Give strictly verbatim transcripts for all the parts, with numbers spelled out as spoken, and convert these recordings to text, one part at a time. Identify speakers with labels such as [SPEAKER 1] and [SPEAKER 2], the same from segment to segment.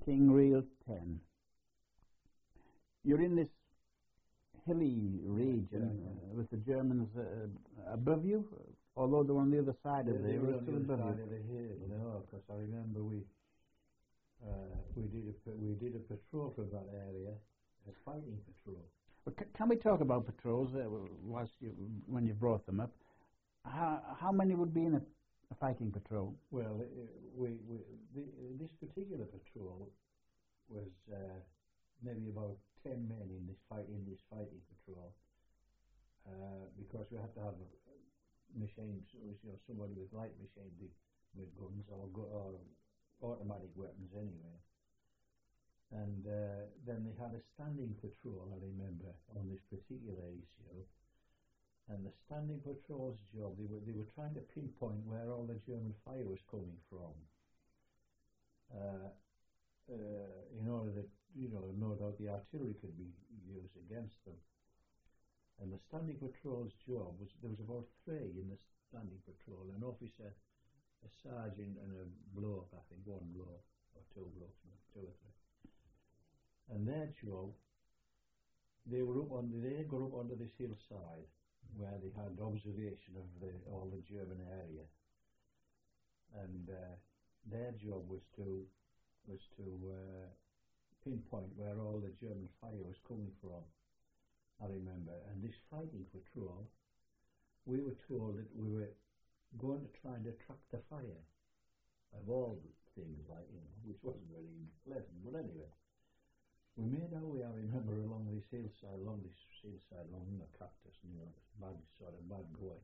[SPEAKER 1] King Reel ten. You're in this hilly region uh, with the Germans uh, above you, although they were on the other side
[SPEAKER 2] yeah,
[SPEAKER 1] of
[SPEAKER 2] they
[SPEAKER 1] the
[SPEAKER 2] were on the other
[SPEAKER 1] above
[SPEAKER 2] side
[SPEAKER 1] you.
[SPEAKER 2] of the hill, you know, because I remember we uh, we did a we did a patrol from that area, a fighting patrol.
[SPEAKER 1] But c- can we talk about patrols uh, whilst you, when you brought them up? How, how many would be in a, a fighting patrol?
[SPEAKER 2] Well, uh, we, we the, this particular patrol was uh, maybe about ten men in this fight in this fighting patrol, uh, because we had to have machines, you know, somebody with light machine with guns or, or automatic weapons anyway. And uh, then they had a standing patrol, I remember, on this particular issue. And the standing patrol's job, they were they were trying to pinpoint where all the German fire was coming from, uh, uh, in order that, you know, no doubt the artillery could be used against them. And the standing patrol's job was, there was about three in the standing patrol, an officer, a sergeant and a bloke, I think, one bloke, or two blokes, two or three. And their job, they were up on, they got up onto this hillside where they had observation of the, all the German area. And uh, their job was to, was to uh, pinpoint where all the German fire was coming from, I remember. And this fighting patrol, we were told that we were going to try and attract the fire, of all things, like, you know, which wasn't very pleasant. But anyway, we made our way, I remember, along this hillside, along this hillside, along the cactus, you know, bad, sort of bad going.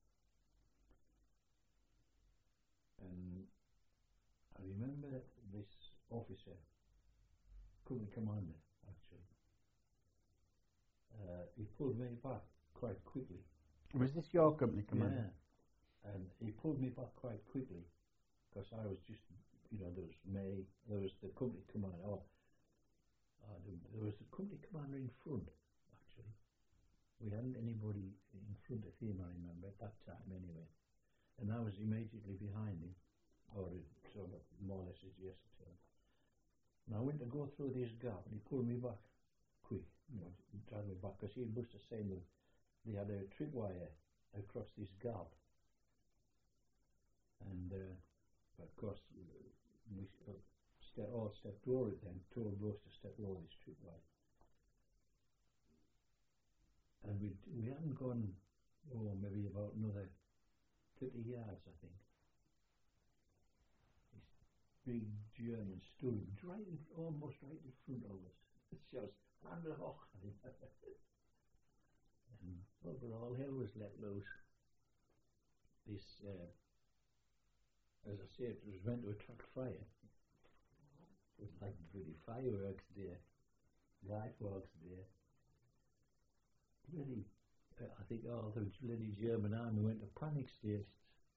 [SPEAKER 2] And I remember this officer, company commander, actually, uh, he pulled me back quite quickly.
[SPEAKER 1] Was this your company commander?
[SPEAKER 2] Yeah, and he pulled me back quite quickly, because I was just, you know, there was me, there was the company commander, oh, uh, there was the company commander in front, actually. We hadn't anybody in front of him, I remember, at that time anyway. And I was immediately behind him, or it sort of more or less adjacent to him. And I went to go through this gap, and he pulled me back quick, you know, dragged me back, because he must have seen that they had a tripwire across this gap. And uh, of course, we uh, ste all stepped over it then, told us to step over this tripwire. And we we hadn't gone, oh, maybe about another thirty yards, I think. This big German stood right in, almost right in front of us. It shows, and overall hell was let loose. This, uh, as I said, it was meant to attract fire. It was like bloody fireworks there, fireworks there. Really, uh, I think all the bloody German army went to panic stations,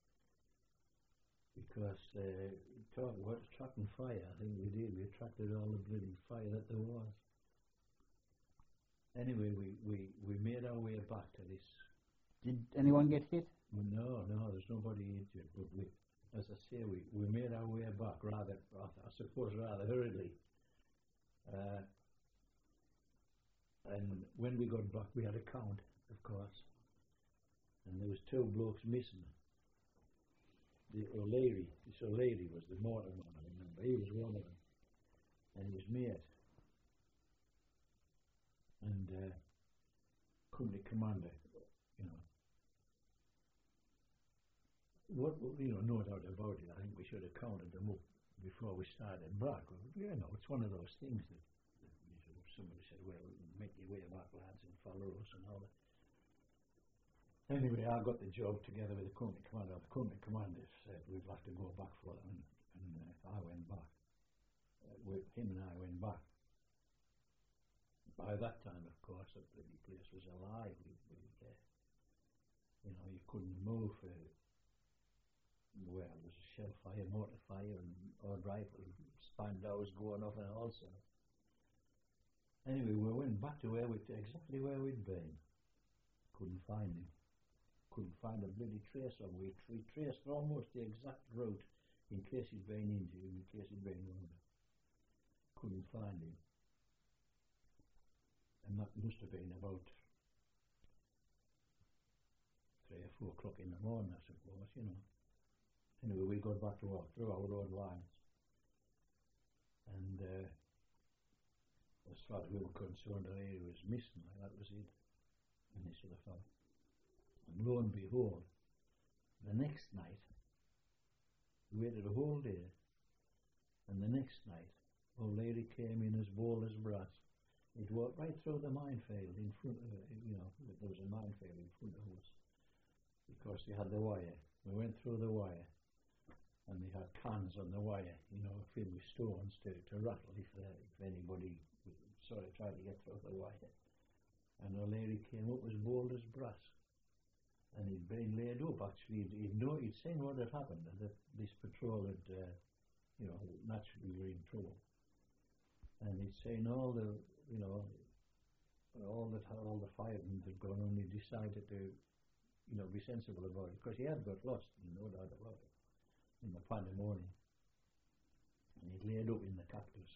[SPEAKER 2] because uh, talk about attracting fire, I think we did. We attracted all the bloody fire that there was. Anyway, we, we, we made our way back to this.
[SPEAKER 1] Did anyone get hit?
[SPEAKER 2] No, no, there's nobody injured, but we, as I say, we, we made our way back rather, I suppose, rather hurriedly. Uh, and when we got back, we had a count, of course, and there was two blokes missing. The O'Leary, this O'Leary was the motorman, I remember. He was one of them, and his mate. And uh, company commander, you know. What, you know, no doubt about it, I think we should have counted them up before we started back. You know, it's one of those things that, that you know, somebody said, well, make your way back, lads, and follow us and all that. Anyway, I got the job together with the company commander. The company commander said we'd like to go back for it, and, and uh, I went back. Uh, with him and I went back. By that time, of course, the bloody place was alive. We, we, uh, you know, you couldn't move. Uh, well, there was a shell fire, mortar fire, and odd rifle Spandaus going off and all sorts. Anyway, we went back to where we, exactly where we'd been. Couldn't find him. Couldn't find a bloody trace of him. We, we traced almost the exact route in case he'd been injured, in case he'd been wounded. couldn't find him. And that must have been about three or four o'clock in the morning, I suppose, you know. Anyway, we got back to our, through our road lines. And uh, as far as we were concerned, the lady was missing, like that was it. And this other fellow. And lo and behold, the next night, we waited a whole day, and the next night, old lady came in as bold as brass. It walked right through the minefield in front of, you know, there was a minefield in front of us, because they had the wire. We went through the wire, and they had cans on the wire, you know, filled with stones to, to rattle if, uh, if anybody sort of tried to get through the wire. And the lady came up as bold as brass. And he'd been laid up, actually. He'd, he'd, know, he'd seen what had happened, that this patrol had, uh, you know, naturally were in trouble. And he'd seen all the, you know, all that all the firing had gone on. He decided to, you know, be sensible about it, because he had got lost, no doubt about it, in the pandemonium. And he'd laid up in the cactus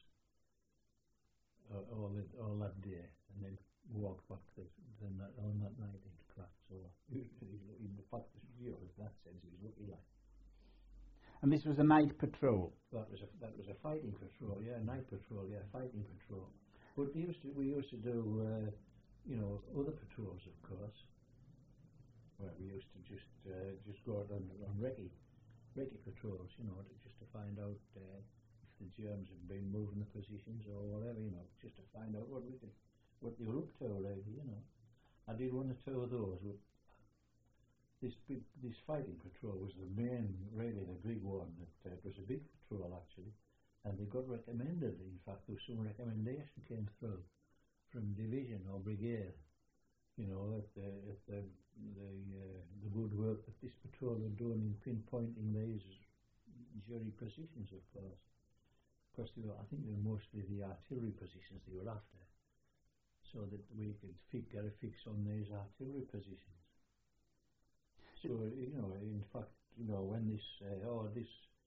[SPEAKER 2] uh, all, the, all that day, and then walked back the, the, that, on that night into crack. So in the fact, you know, in that sense, he was lucky like.
[SPEAKER 1] And this was a night patrol.
[SPEAKER 2] That was a that was a fighting patrol, yeah, night patrol, yeah, fighting patrol. But we used to we used to do, uh, you know, other patrols, of course. Where we used to just uh, just go out on, on recce, recce patrols, you know, to, just to find out uh, if the Germans had been moving the positions or whatever, you know, just to find out what we could, what they were up to, really, you know. I did one or two of those. With this big, this fighting patrol was the main, really the big one. That, uh, it was a big patrol actually, and they got recommended. In fact, there was some recommendation came through from division or brigade. You know, that the the the, uh, the good work that this patrol had done in pinpointing these jury positions, of course. Because they were, I think they were mostly the artillery positions they were after, so that we could fi- get a fix on these artillery positions. So, you know, in fact, you know, when this, uh, oh, this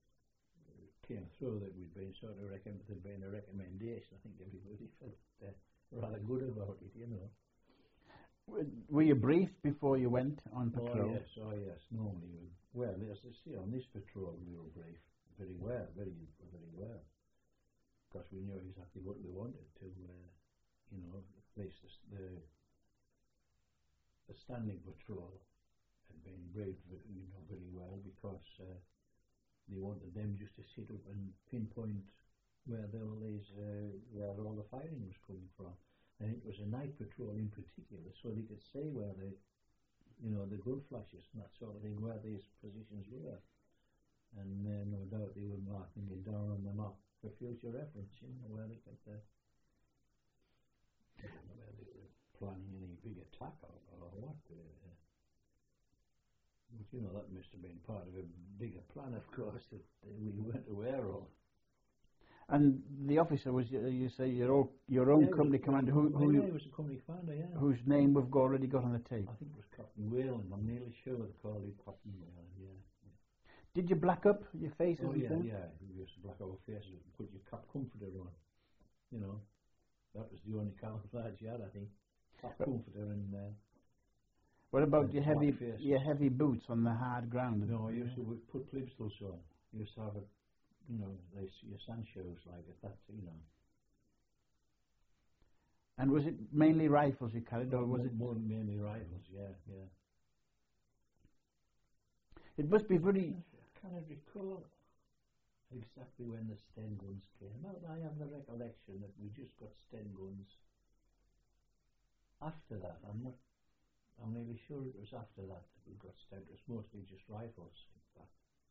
[SPEAKER 2] came through that we'd been sort of, recomm- there'd been a recommendation, I think everybody felt uh, rather good about it, you know.
[SPEAKER 1] Were you briefed before you went on patrol?
[SPEAKER 2] Oh, yes, oh, yes, normally. We, well, as I say, on this patrol we were briefed very well, very, very well. Because we knew exactly what we wanted to, uh, you know, place the, the, the standing patrol had been briefed, you know, very well, because uh, they wanted them just to sit up and pinpoint where the, all these, uh, where all the firing was coming from. And it was a night patrol in particular, so they could see where the, you know, the gun flashes and that sort of thing, where these positions were. And uh, no doubt they were marking it down on the map for future reference, you know, where they could, uh, I don't know where they were planning any big attack or, or what. Uh, but, you know, that must have been part of a bigger plan, of course, that uh, we weren't aware of.
[SPEAKER 1] And the officer was, uh, you say, your own, your own
[SPEAKER 2] yeah,
[SPEAKER 1] company
[SPEAKER 2] was,
[SPEAKER 1] commander, who,
[SPEAKER 2] well,
[SPEAKER 1] who
[SPEAKER 2] yeah, he was a company commander, yeah.
[SPEAKER 1] whose name we've already got on the tape.
[SPEAKER 2] I think it was Captain Whalen. I'm nearly sure they called him Captain Whalen, yeah.
[SPEAKER 1] Did you black up your faces?
[SPEAKER 2] Oh,
[SPEAKER 1] and
[SPEAKER 2] yeah,
[SPEAKER 1] things?
[SPEAKER 2] yeah. We used to black our faces and put your cap comforter on. You know, that was the only camouflage you had, I think. Cap comforter and... Uh,
[SPEAKER 1] what about
[SPEAKER 2] and
[SPEAKER 1] your heavy
[SPEAKER 2] faces.
[SPEAKER 1] your heavy boots on the hard ground?
[SPEAKER 2] No, I used to put Plibstals on. I used to have a, you know, they, your sand shoes like it, that, you know.
[SPEAKER 1] And was it mainly rifles you carried, or was
[SPEAKER 2] more,
[SPEAKER 1] it...
[SPEAKER 2] More mainly rifles, yeah, yeah.
[SPEAKER 1] It must be very...
[SPEAKER 2] I cannot recall exactly when the Sten guns came out. I have the recollection that we just got Sten guns after that. I'm not... I'm nearly sure it was after that that we got Sten. It was mostly just rifles, in fact.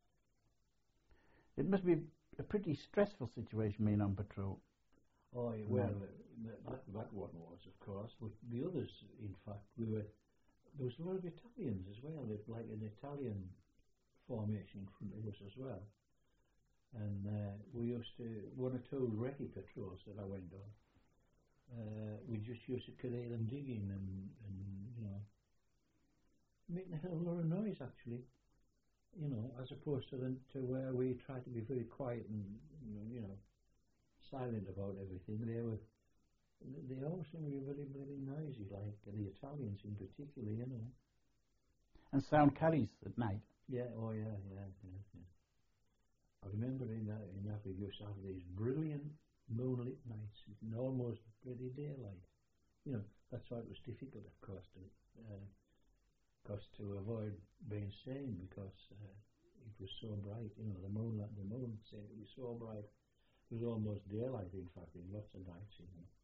[SPEAKER 1] It must be a pretty stressful situation being on patrol.
[SPEAKER 2] Oh, yeah, well, uh, that, that one was, of course. But the others, in fact, we were... There was a lot of Italians as well. They like an Italian formation in front of us as well. And uh, we used to... One or two recce patrols that I went on, uh, we just used to carry them digging and, and, you know, making a hell of a lot of noise, actually. You know, as opposed to the, to where we try to be very quiet and, you know, you know silent about everything. They were, they always seemed to be very, very noisy, like the Italians in particular, you know.
[SPEAKER 1] And sound carries at night.
[SPEAKER 2] Yeah, oh yeah, yeah, yeah, yeah. I remember in that, in that we used to have these brilliant moonlit nights, in almost pretty daylight. You know, that's why it was difficult, of course, to, uh, course, to avoid being seen because uh, it was so bright. You know, the moon, the moon seemed to be so bright. It was almost daylight, in fact, in lots of nights. You know.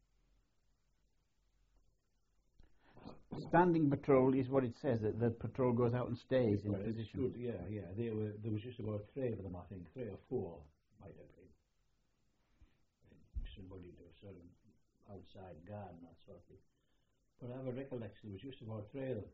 [SPEAKER 1] Standing patrol is what it says, that the patrol goes out and stays in
[SPEAKER 2] well,
[SPEAKER 1] position.
[SPEAKER 2] Stood, yeah, yeah. They were, there was just about three of them, I think, three or four, might have been. And somebody to sort of outside guard and that sort of thing. But I have a recollection, there was just about three of them.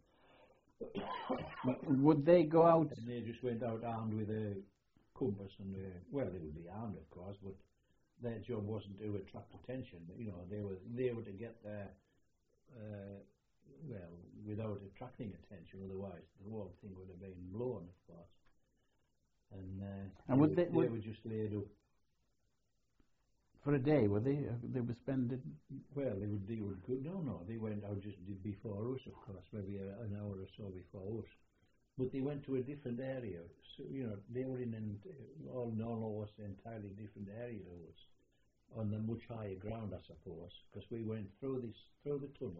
[SPEAKER 1] Would they go out?
[SPEAKER 2] And they just went out armed with a compass and a, well, they would be armed, of course, but their job wasn't to attract attention. You know, they were they were to get there, uh, well, without attracting attention. Otherwise, the whole thing would have been blown, of course. And, uh,
[SPEAKER 1] and would
[SPEAKER 2] they,
[SPEAKER 1] they,
[SPEAKER 2] they
[SPEAKER 1] would
[SPEAKER 2] were just laid up.
[SPEAKER 1] For a day, were they? Uh, they were spending.
[SPEAKER 2] Well, they would. They would go. No, no. They went out just before us, of course, maybe a, an hour or so before us. But they went to a different area. So you know, they were in an all almost an entirely different area to us, on the much higher ground, I suppose, because we went through this through the tunnel.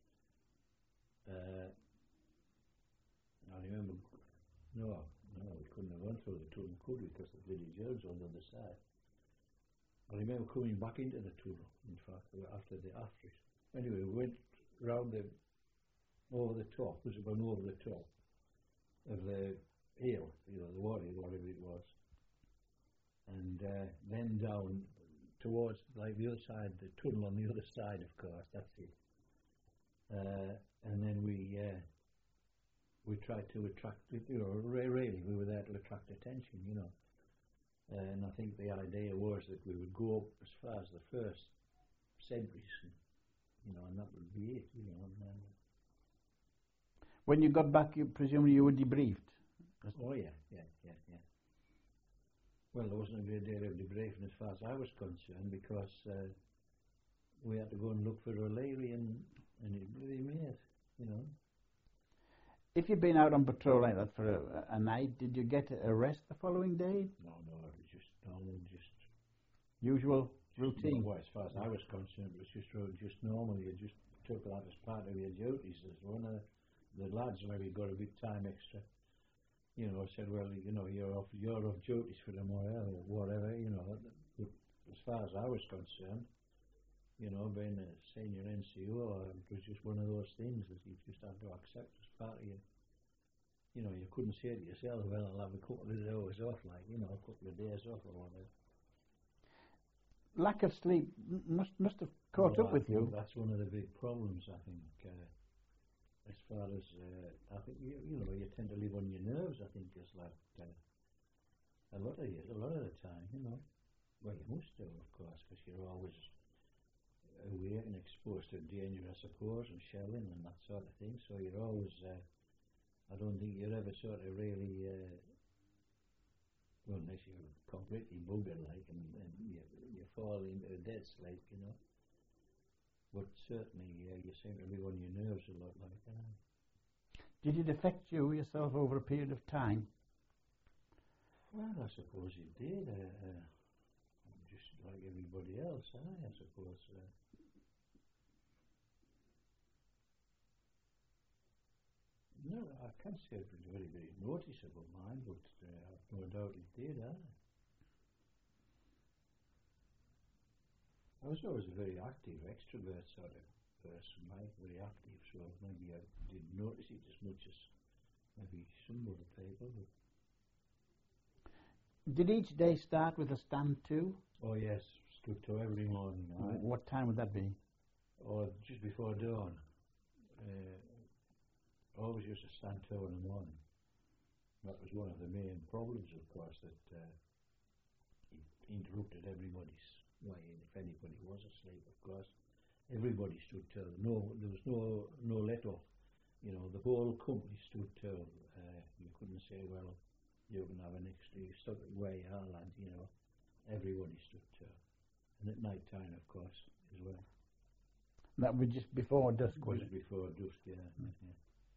[SPEAKER 2] Uh, I remember. No, no, we couldn't have gone through the tunnel, could we? Because the village was on the other side. I remember coming back into the tunnel, in fact, after the after it. Anyway, we went round the, over the top, was it going over the top of the hill, you know, the water, whatever it was. And uh, then down towards, like, the other side, the tunnel on the other side, of course, that's it. Uh, and then we uh, we tried to attract, you know, really, we were there to attract attention, you know. Uh, and I think the idea was that we would go up as far as the first sentries, and, you know, and that would be it, you know. And then
[SPEAKER 1] when you got back, you presumably you were debriefed.
[SPEAKER 2] oh yeah, yeah, yeah, yeah. Well, there wasn't a great deal of debriefing as far as I was concerned because uh, we had to go and look for O'Leary and and it really made, you know.
[SPEAKER 1] If you'd been out on patrol like that for a, a night, did you get a rest the following day?
[SPEAKER 2] No, no, it was just normal, just
[SPEAKER 1] usual routine.
[SPEAKER 2] Well, as far as I was concerned, it was just just normal. You just took that as part of your duties. As one of the lads maybe got a bit time extra, you know, said, well, you know, you're off, you're off duties for them or whatever, you know. But as far as I was concerned, you know, being a senior N C O, it was just one of those things that you just had to accept as part of you. You know, you couldn't say to yourself, well, I'll have a couple of hours off, like, you know, a couple of days off or whatever.
[SPEAKER 1] Lack of sleep must must have caught
[SPEAKER 2] well,
[SPEAKER 1] up with you.
[SPEAKER 2] That's one of the big problems, I think. Uh, as far as uh, I think, you, you know, you tend to live on your nerves. I think it's like uh, a lot of years, a lot of the time, you know. Well, you must do, of course, because you're always aware and exposed to danger, I suppose, and shelling and that sort of thing. So you're always. Uh, I don't think you're ever sort of really. Uh, Well, unless you're completely buggered, like, and, and you, you fall into a dead sleep, you know. But certainly, uh, you seem to be on your nerves a lot, like that.
[SPEAKER 1] Did it affect you yourself over a period of time?
[SPEAKER 2] Well, I suppose it did. Uh, uh, just like everybody else, eh, I suppose. Uh, no, I can't say it was very, very noticeable, mine, but uh, no doubt it did, eh? I was always a very active, extrovert sort of person, right? Very active, so maybe I didn't notice it as much as maybe some other people. But
[SPEAKER 1] did each day start with a stand to?
[SPEAKER 2] oh yes, stood to every morning. Right?
[SPEAKER 1] What time would that be?
[SPEAKER 2] Or just before dawn. Uh, always used to stand to in the morning. That was one of the main problems, of course, that uh, it interrupted everybody's way. If anybody was asleep, of course, everybody stood till. No, there was no no let off. You know, the whole company stood till. Uh, you couldn't say, well, you can have an extra. You stuck it where you are, lad. You know, everybody stood till, and at night time, of course, as well.
[SPEAKER 1] That was just before dusk, was
[SPEAKER 2] Just
[SPEAKER 1] it?
[SPEAKER 2] before dusk, yeah.
[SPEAKER 1] Mm.
[SPEAKER 2] yeah.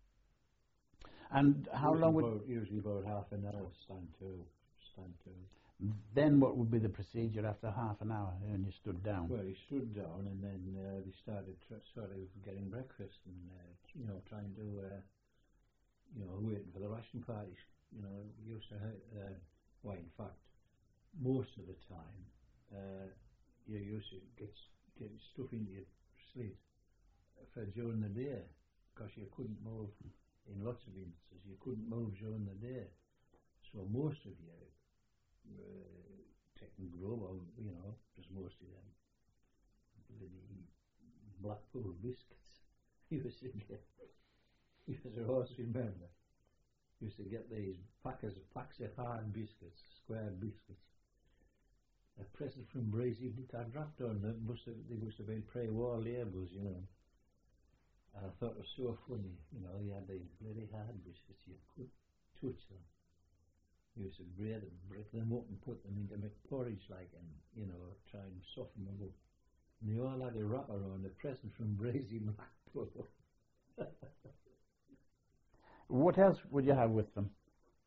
[SPEAKER 1] And how
[SPEAKER 2] usually
[SPEAKER 1] long would...
[SPEAKER 2] About, usually about half an hour, stand to, stand to.
[SPEAKER 1] Then what would be the procedure after half an hour when you stood down?
[SPEAKER 2] Well, he stood down, and then uh, they started tr- sort of getting breakfast and, uh, you know, trying to, uh, you know, waiting for the ration parties. You know, we used to have, uh, well, in fact, most of the time, uh, you used to get, get stuff into your sleep for during the day, because you couldn't move, in lots of instances, you couldn't move during the day. So most of you, uh, taking grub out, you know, just most of them bloody Blackpool biscuits. You used to get, you used to always remember, you used to get these packers, packs of hard biscuits, square biscuits. A present from Breezy, I dropped on them, must have, they must have been pre-war labels, you know. And I thought it was so funny, you know, you had these bloody hard biscuits, you could touch them. You used to break them, break them up and put them into porridge like, and, you know, try and soften them up. And they all had a wrapper on, a present from Brazy Blackpool.
[SPEAKER 1] What else would you have with them?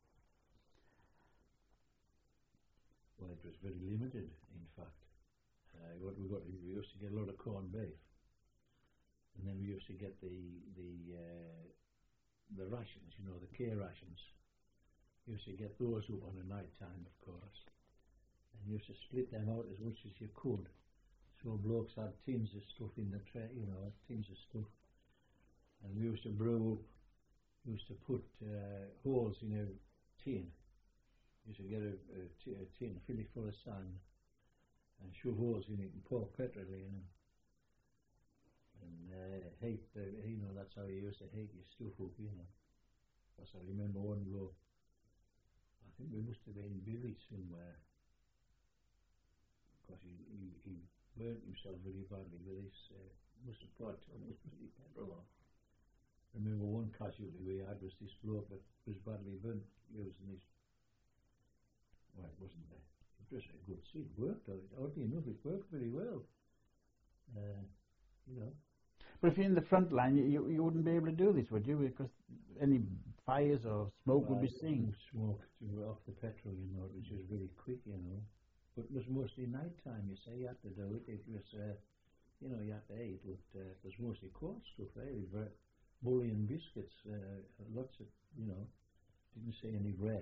[SPEAKER 2] Well, it was very limited, in fact. Uh, what we got, we used to get a lot of corned beef. And then we used to get the the uh, the rations, you know, the K rations. We used to get those up on a night time, of course, and you used to split them out as much as you could. So blokes had tins of stuff in the tray, you know, tins of stuff, and we used to brew up. We used to put uh, holes in a tin. We used to get a, a, t- a tin, fill it full of sand, and shove holes in it and pour petrol in them. And uh, heat, the, you know, that's how you used to heat your stuff up, you know. Because I remember one bloke, I think we must have been buried somewhere, because he, he, he burnt himself very badly with this, uh, must have poured too much bloody petrol on. I remember one casualty we had was this bloke that was badly burnt using this, well, it wasn't a, it was a good suit, it worked, oddly enough, it worked very well, uh, you know.
[SPEAKER 1] But if you're in the front line, you, you, you wouldn't be able to do this, would you? Because any fires or smoke
[SPEAKER 2] well,
[SPEAKER 1] would be seen.
[SPEAKER 2] Smoke off the petrol, you know, which was very quick, you know. But it was mostly night time, you say, you had to do it. It was, uh, you know, you had to eat, but uh, it was mostly cold stuff, eh? Bully and biscuits, uh, lots of, you know, didn't see any bread.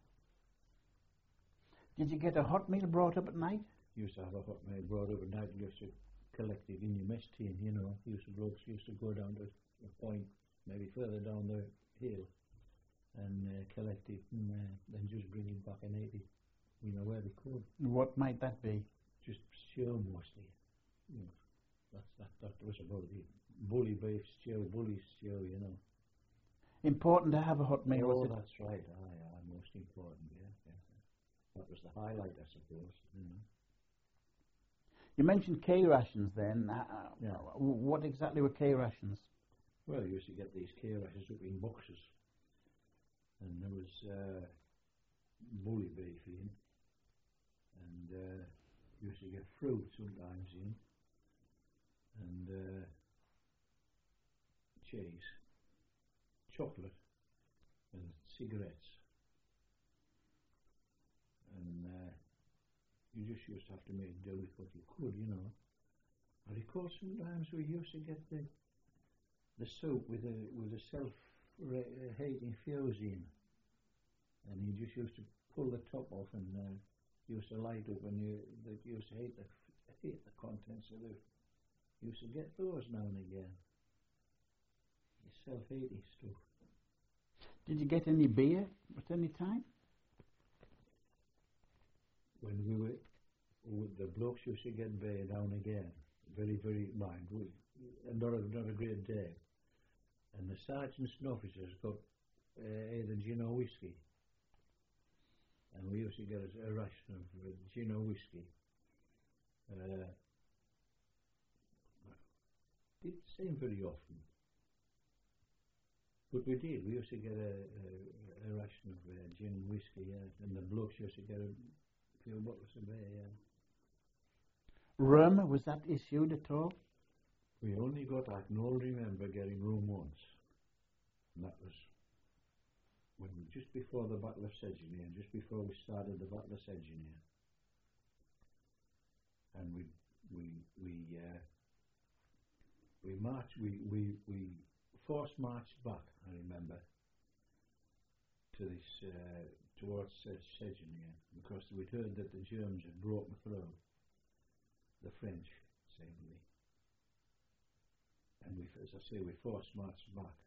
[SPEAKER 1] Did you get a hot meal brought up at night?
[SPEAKER 2] You used to have a hot meal brought up at night, and you used to collect it in your mess tin, you know. Used to blokes used to go down to a point, maybe further down the hill, and uh, collect it, and uh, then just bring it back and eat it, you know, where they could.
[SPEAKER 1] What might that be?
[SPEAKER 2] Just stew mostly. You know, that's, that, that was about it. Bully beef stew, bully stew, you know.
[SPEAKER 1] Important to have a hot meal,
[SPEAKER 2] Oh,
[SPEAKER 1] was it?
[SPEAKER 2] that's right. Aye, aye, most important, yeah, yeah. That was the highlight, I suppose, you know.
[SPEAKER 1] You mentioned K rations then. Uh,
[SPEAKER 2] Yeah.
[SPEAKER 1] What exactly were K rations?
[SPEAKER 2] Well, you used to get these K rations up in boxes, and there was uh, bully beef in, and uh, you used to get fruit sometimes in, and uh, cheese, chocolate, and cigarettes, and uh, you just used to have to make do with what you could, you know. I recall sometimes we used to get the the soup with a with a self-heating fuse in, and you just used to pull the top off, and uh, used to light up, and you that used to heat the heat the contents of the. You used to get those now and again. The self-heating stuff.
[SPEAKER 1] Did you get any beer at any time?
[SPEAKER 2] When we were, with the blokes used to get beer now and again. Very, very mind, we, not a not a great day. And the sergeants and officers got uh, either gin or whiskey, and we used to get a, a ration of uh, gin or whiskey. Uh, didn't seem very often, but we did. We used to get a, a, a ration of uh, gin and whiskey, yeah, and the blokes used to get a few bottles of beer. Yeah.
[SPEAKER 1] Rum, was that issued at all?
[SPEAKER 2] We only got, I can only remember getting rum once. And that was when just before the Battle of Sedgemoor, and just before we started the Battle of Sedgemoor. And we we we uh, we marched we, we we force marched back, I remember, to this uh, towards uh, Sedgemoor, because we'd heard that the Germans had broken through the French, seemingly. And we, as I say, we force marched back,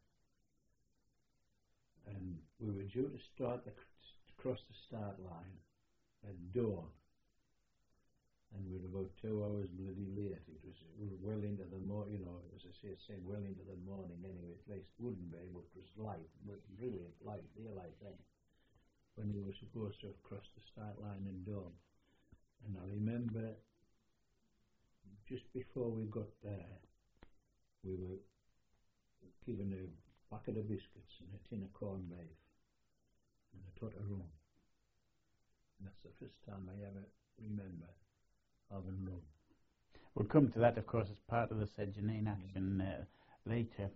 [SPEAKER 2] and we were due to start the, to cross the start line at dawn. And we were about two hours bloody late. It was we were well into the morning, you know, as I say, saying well into the morning anyway. At least it wouldn't be, but it was light, but brilliant light, daylight then, when we were supposed to have crossed the start line in dawn. And I remember just before we got there, we were given a bucket of biscuits and a tin of corned beef and a tot of rum. And that's the first time I ever remember having rum.
[SPEAKER 1] We'll come to that, of course, as part of the Sedgemoor action uh, later.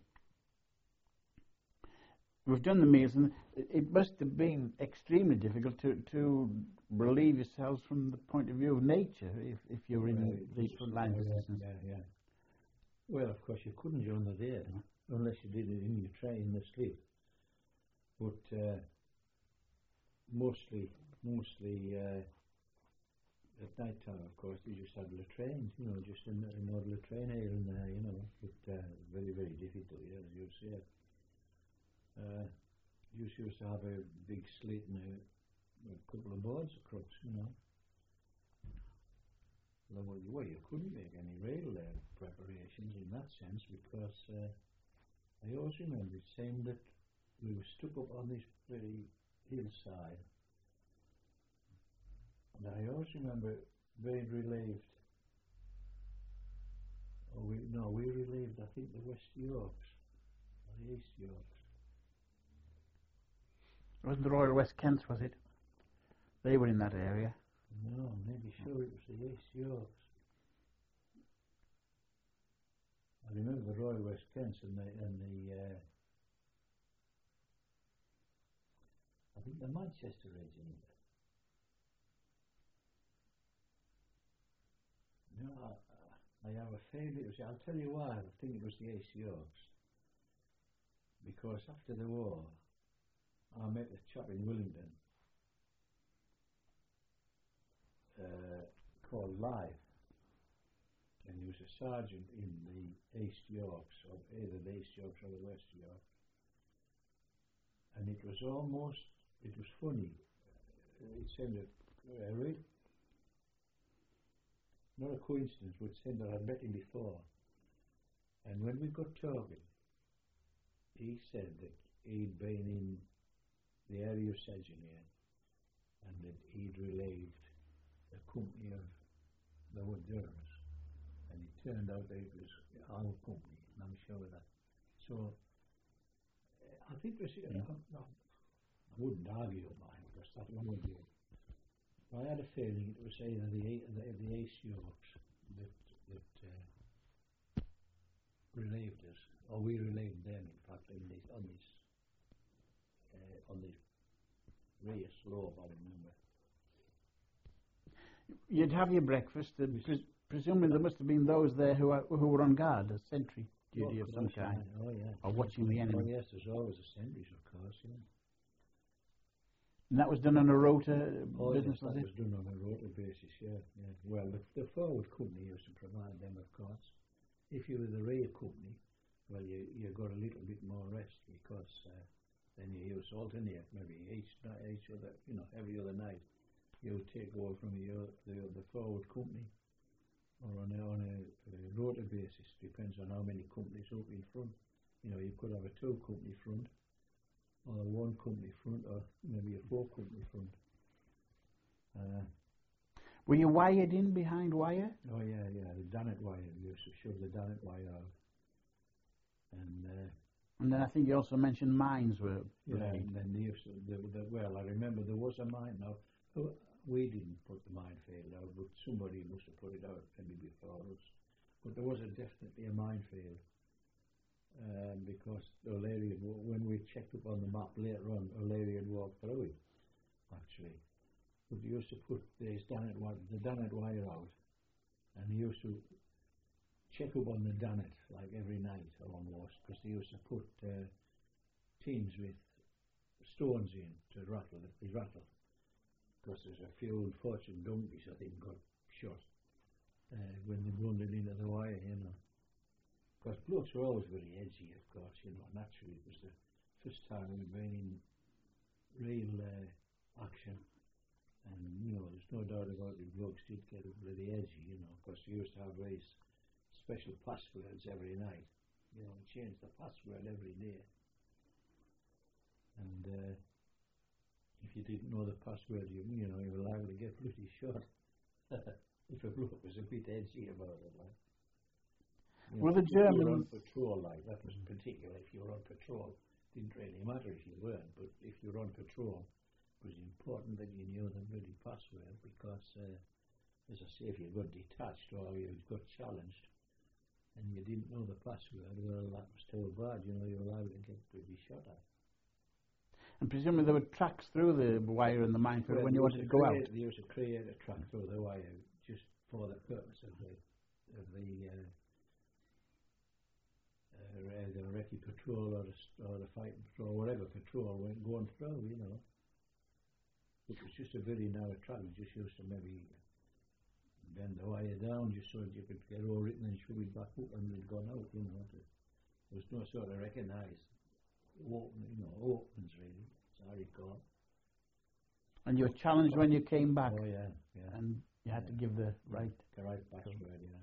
[SPEAKER 1] We've done the meals, and it must have been extremely difficult to, to relieve yourselves from the point of view of nature if, if you're in
[SPEAKER 2] Well,
[SPEAKER 1] the front line
[SPEAKER 2] yeah,
[SPEAKER 1] positions.
[SPEAKER 2] yeah, yeah. Well, of course, you couldn't during the day, no? Unless you did it in your train, in the sleep. But uh, mostly, mostly uh, at night time, of course, they just had latrines, you know, just an, another latrine here and there, you know. But uh, very, very difficult, yeah, as you say. Uh, you used to have a big slit and a, a couple of boards across, you know. Well, you couldn't make any real uh, preparations in that sense, because uh, I always remember it saying that we were stuck up on this very hillside, and I always remember being relieved. Oh, we no, we relieved, I think, the West Yorks or the East Yorks.
[SPEAKER 1] It wasn't the Royal West Kents, was it? They were in that area.
[SPEAKER 2] No, maybe sure it was the East Yorks. I remember the Royal West Kents and the and the uh, I think the Manchester Regiment. No, I, I have a feeling it was. I'll tell you why. I think it was the East Yorks, because after the war, I met a chap in Willingdon uh, called Live. And he was a sergeant in the East Yorks, or either the East Yorks or the West Yorks. And it was almost, it was funny. It sounded uh, real, not a coincidence, but it sounded I'd met him before. And when we got talking, he said that he'd been in the area of Sedgemoor and that he'd relieved a company of the Wood Derms. And it turned out that it was our company, and I'm sure of that. So, uh, I think there's, uh,
[SPEAKER 1] Yeah.
[SPEAKER 2] no, I wouldn't argue with mine, because that long ago. I had a feeling it was either the the, the East Yorks that that uh, relieved us, or we relieved them. In fact, in this, on this uh, on this rear slope, I remember.
[SPEAKER 1] You'd have your breakfast, and pres presumably there must have been those there who are, who were on guard, a sentry duty
[SPEAKER 2] Oh,
[SPEAKER 1] of some
[SPEAKER 2] course,
[SPEAKER 1] kind,
[SPEAKER 2] yeah. Oh, yeah.
[SPEAKER 1] or watching the
[SPEAKER 2] Oh,
[SPEAKER 1] enemy.
[SPEAKER 2] yes, there's always a sentries, of course, yeah.
[SPEAKER 1] And that was done on a rota
[SPEAKER 2] Oh,
[SPEAKER 1] business,
[SPEAKER 2] yes, that
[SPEAKER 1] was it?
[SPEAKER 2] was done on a rota basis, yeah, yeah. Well, the, the forward company used to provide them, of course. If you were the rear company, well, you you got a little bit more rest, because uh, then you used to alternate, maybe each night, each other, you know, every other night. You would take over from your, the the forward company, or on a, on a, a rota basis. Depends on how many companies up in front. You know, you could have a two company front, or a one company front, or maybe a four company front. Uh,
[SPEAKER 1] Were you wired in behind wire?
[SPEAKER 2] oh yeah, yeah, the Dannet wire. You used to shove the Dannet wire out, and uh,
[SPEAKER 1] And then I think you also mentioned mines were
[SPEAKER 2] yeah,
[SPEAKER 1] laid.
[SPEAKER 2] and then they used to, the, the, well, I remember there was a mine. Now, who, we didn't put the minefield out, but somebody must have put it out maybe before us. But there was a definitely a minefield. Um, because O'Leary, had, when we checked up on the map later on, O'Leary had walked through it, actually. But they used to put this Dannet wire, the Dannet wire out, and they used to check up on the Dannet like every night almost, because they used to put uh, tins with stones in to rattle if they rattle. Because there's a few unfortunate donkeys, I think, got shot uh, when they wandered into the wire, you know. Because blokes were always very edgy, of course, you know, naturally. It was the first time we'd been in real uh, action. And, you know, there's no doubt about it, blokes did get really edgy, you know, because they used to have very special passwords every night. You know, change the password every day. And uh, if you didn't know the password, you, you know, you were liable to get bloody shot. If a bloke was a bit edgy about it, like. You know,
[SPEAKER 1] well, the
[SPEAKER 2] if you were
[SPEAKER 1] Germans...
[SPEAKER 2] on patrol, like, that was particular. If you were on patrol, it didn't really matter if you weren't, but if you were on patrol, it was important that you knew the bloody password, because, uh, as I say, if you got detached or you got challenged and you didn't know the password, well, that was too bad, you know, you were liable to get bloody shot at.
[SPEAKER 1] And presumably there were tracks through the wire and the minefield
[SPEAKER 2] well,
[SPEAKER 1] when you wanted to go out.
[SPEAKER 2] They used to create a track through the wire just for the purpose of the, of the uh, Uh, either a recce patrol or, a, or the fighting patrol, whatever patrol went going through, you know. It was just a very narrow track. We just used to maybe bend the wire down just so that you could get over it and then shove it back up and it had gone out, you know. There was no sort of recognised open, you know, opens really, as I recall.
[SPEAKER 1] And you were challenged when you came back.
[SPEAKER 2] Oh yeah, yeah.
[SPEAKER 1] And you had
[SPEAKER 2] yeah.
[SPEAKER 1] to give the right...
[SPEAKER 2] The right password, yeah.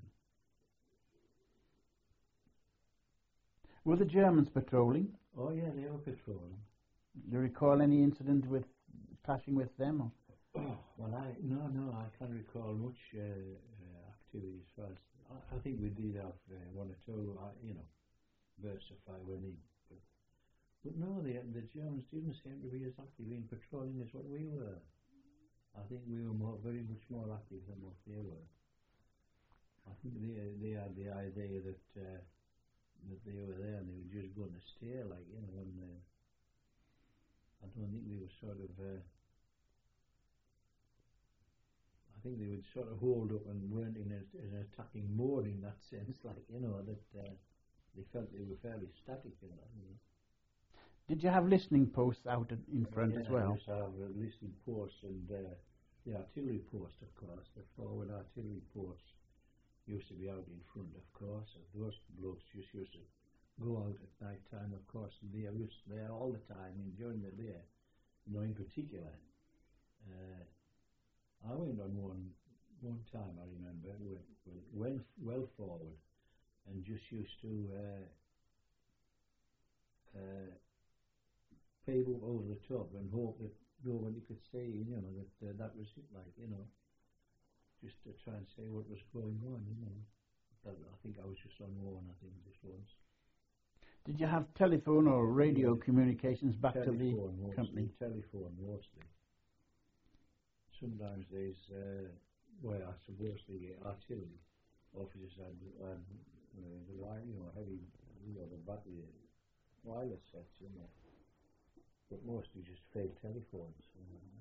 [SPEAKER 1] Were the Germans patrolling?
[SPEAKER 2] Oh yeah, they were patrolling.
[SPEAKER 1] Do you recall any incident with clashing with them? Or?
[SPEAKER 2] Oh, well, I no, no, I can't recall much uh, uh, activity as far as I, I think we did have uh, one or two, uh, you know, bursts of fire when they. But, but no, the the Germans didn't seem to be as active in patrolling as what we were. I think we were more, very much more active than what they were. I think they they had the idea that. Uh, that they were there and they were just going to stay, like, you know, and uh, I don't think they were sort of, uh, I think they would sort of hold up and weren't in a, an attacking mode in that sense, like, you know, that uh, they felt they were fairly static in that, you know.
[SPEAKER 1] Did you have listening posts out in front
[SPEAKER 2] yeah,
[SPEAKER 1] as well?
[SPEAKER 2] Yes, I have uh, listening posts and uh, the artillery post, of course, the forward artillery posts. Used to be out in front, of course. Those blokes just used to go out at night time, of course, and they were there all the time and during the day. You know, in particular, uh, I went on one one time. I remember went well, well forward and just used to uh, uh, pave up over the top and hope that nobody could see. You know that uh, that was it, like, you know. Just to try and see what was going on, you know. But I think I was just on one, I think, just once.
[SPEAKER 1] Did you have telephone or radio yeah. communications back
[SPEAKER 2] telephone
[SPEAKER 1] to the
[SPEAKER 2] mostly,
[SPEAKER 1] company?
[SPEAKER 2] Telephone, mostly. Sometimes there's, uh, well, I suppose the artillery officers had, had uh, the line, you know, heavy, you know, the battery wireless sets, you know. But mostly just fake telephones. You know.